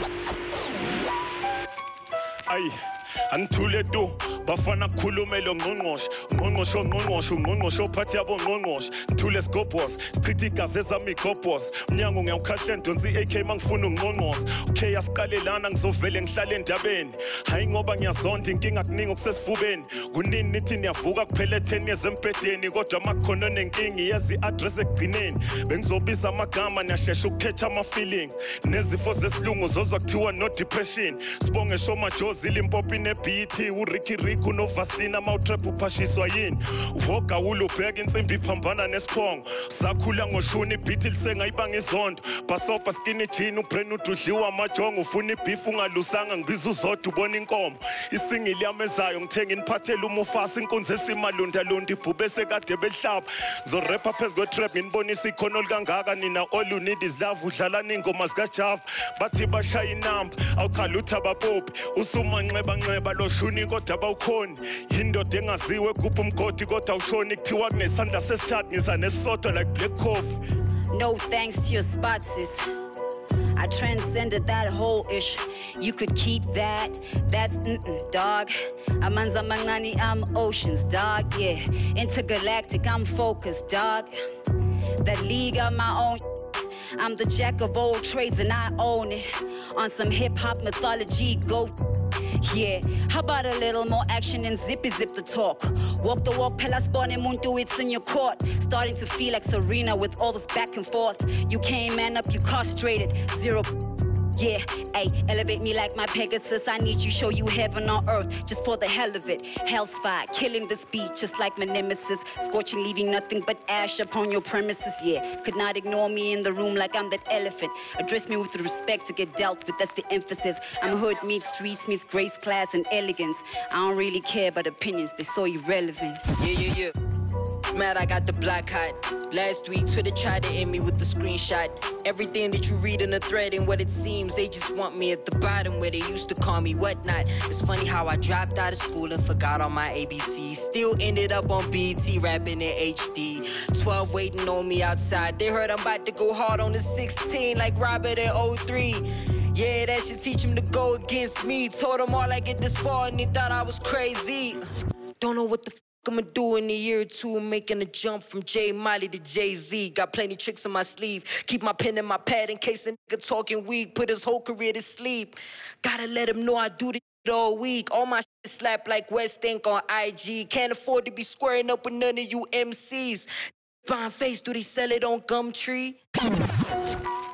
Ay, anithule tu bafana khulumelo ngqongqoshe ophathi yabo ngqongqoshe nthule sigobhosi street igazi ezami igobhosi mnyango ngiyawukhahla ndonsi AK mangifuna ungqongqoze okay asiqalelana ngizovele ngihlale endabeni hayi ngoba ngiyazonda inkinga kuningi okusesifubeni kunini nithi niyavuka kuphela 10 years empedeni kodwa makhono nenkinga yazi address ekugcineni bengizobiza amagama niyashesha ukukhetha ama feelings nezifo zesilungu zozwa kuthiwa no depression sibonge Shoma Jozi Limpopi neBT uRicky Rick unoVaseline amawutrap uphashiswa yini uhoga ulubheka insimbi iphambana nesiphongo sakhula ngoshuni ibeat lisengayibanga izondo basopa skinny jean ubrain ududliwa amajongo ufuna ibeef ungalusanga ngibiza uzodwa ubona inkomo isingili yamezayo ngithenga iniphathela umufasa inkunzi esimalunda lunda ibhube sekade behlaba ngizorapper phezulu kwetrap nginibonisa ikhono likangaka nina all you need is love udlala ingoma zikaJava bathi bashaya inamba awukhalutha bapopi usumanxeba lo shuni kodwa bawukhoni yindoda engaziwe kupha umgodi kodwa awushoni kuthiwa kunesandla sesithathu ngiza nesisodwa like black coffee. No thanks to your spots, sis. I transcended that whole ish. You could keep that. That's dog. Amanza mangani, I'm oceans, dog. Yeah, intergalactic, I'm focused, dog. That league of my own. I'm the jack of all trades and I own it. On some hip hop mythology, go. Yeah, how about a little more action and zippy zip the talk? Walk the walk, pelas bone muntu, it's in your court. Starting to feel like Serena with all this back and forth. You came man up, you castrated, zero. Yeah, ayy, elevate me like my Pegasus. I need you, show you heaven on earth, just for the hell of it. Hell's fire, killing this beat, just like my nemesis. Scorching, leaving nothing but ash upon your premises, yeah. Could not ignore me in the room like I'm that elephant. Address me with the respect to get dealt with, that's the emphasis. I'm hood meets streets meets grace, class, and elegance. I don't really care about opinions, they're so irrelevant. Yeah. Mad I got the black hot. Last week Twitter tried to end me with the screenshot. Everything that you read in the thread and what it seems, they just want me at the bottom where they used to call me whatnot. It's funny how I dropped out of school and forgot all my ABCs. Still ended up on BT rapping in HD. 12 waiting on me outside. They heard I'm about to go hard on the 16 like Robert in 03. Yeah, that should teach him to go against me. Told them all I get this far and they thought I was crazy. Don't know what the I'ma do in a year or two, making a jump from J Miley to Jay-Z. Got plenty tricks in my sleeve. Keep my pen in my pad in case a nigga talking weak, put his whole career to sleep. Gotta let him know I do this all week. All my shit slap like West Ink on IG. Can't afford to be squaring up with none of you MCs. Fine face, do they sell it on Gumtree?